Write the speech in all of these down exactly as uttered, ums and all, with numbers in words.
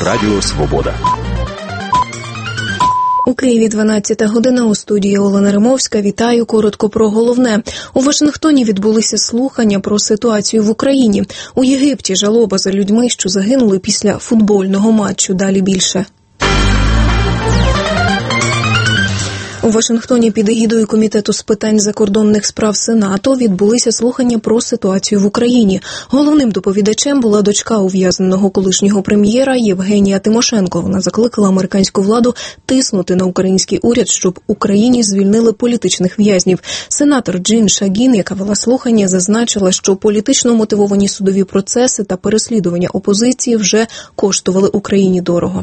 Радіо Свобода. У Києві дванадцята година, у студії Олена Римовська. Вітаю. Коротко про головне. У Вашингтоні відбулися слухання про ситуацію в Україні. У Єгипті жалоба за людьми, що загинули після футбольного матчу. Далі більше. У Вашингтоні під егідою Комітету з питань закордонних справ Сенату відбулися слухання про ситуацію в Україні. Головним доповідачем була дочка ув'язненого колишнього прем'єра Євгенія Тимошенко. Вона закликала американську владу тиснути на український уряд, щоб Україні звільнили політичних в'язнів. Сенатор Джин Шагін, яка вела слухання, зазначила, що політично мотивовані судові процеси та переслідування опозиції вже коштували Україні дорого.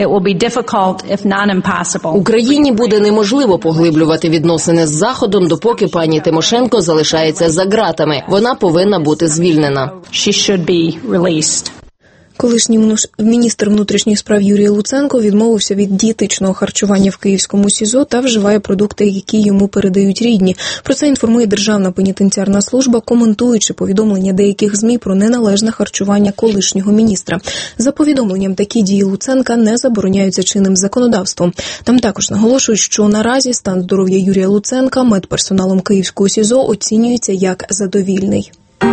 Україні буде неможливо поглиблювати відносини з Заходом, допоки пані Тимошенко залишається за ґратами. Вона повинна бути звільнена. Колишній міністр внутрішніх справ Юрій Луценко відмовився від дієтичного харчування в київському СІЗО та вживає продукти, які йому передають рідні. Про це інформує Державна пенітенціарна служба, коментуючи повідомлення деяких ЗМІ про неналежне харчування колишнього міністра. За повідомленням, такі дії Луценка не забороняються чинним законодавством. Там також наголошують, що наразі стан здоров'я Юрія Луценка медперсоналом київського СІЗО оцінюється як задовільний.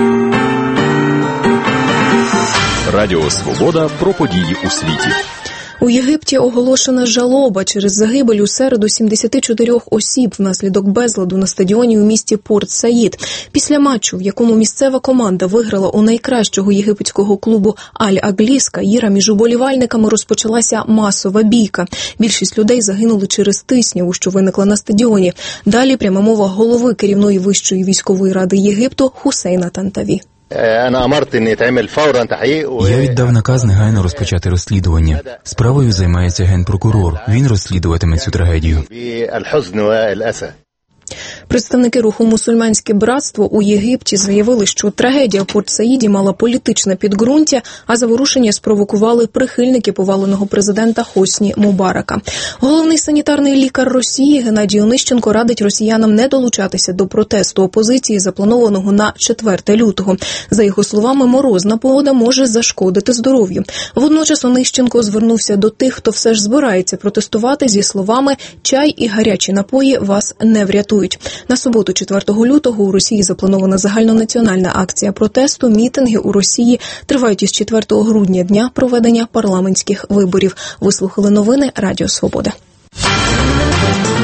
Радіо Свобода про події у світі. У Єгипті оголошена жалоба через загибель у середу сімдесят чотири осіб внаслідок безладу на стадіоні у місті Порт-Саїд. Після матчу, в якому місцева команда виграла у найкращого єгипетського клубу Аль-Аглі з Каїра, між уболівальниками розпочалася масова бійка. Більшість людей загинули через тисняву, що виникла на стадіоні. Далі пряма мова голови керівної вищої військової ради Єгипту Хусейна Тантаві. Я віддав наказ негайно розпочати розслідування. Справою займається генпрокурор. Він розслідуватиме цю трагедію. Представники руху «Мусульманське братство» у Єгипті заявили, що трагедія в Порт-Саїді мала політичне підґрунтя, а заворушення спровокували прихильники поваленого президента Хосні Мубарака. Головний санітарний лікар Росії Геннадій Онищенко радить росіянам не долучатися до протесту опозиції, запланованого на четверте лютого. За його словами, морозна погода може зашкодити здоров'ю. Водночас Онищенко звернувся до тих, хто все ж збирається протестувати, зі словами «чай і гарячі напої вас не врятують». На суботу, четвертого лютого, у Росії запланована загальнонаціональна акція протесту. Мітинги у Росії тривають із четвертого грудня, дня проведення парламентських виборів. Ви слухали новини Радіо Свобода.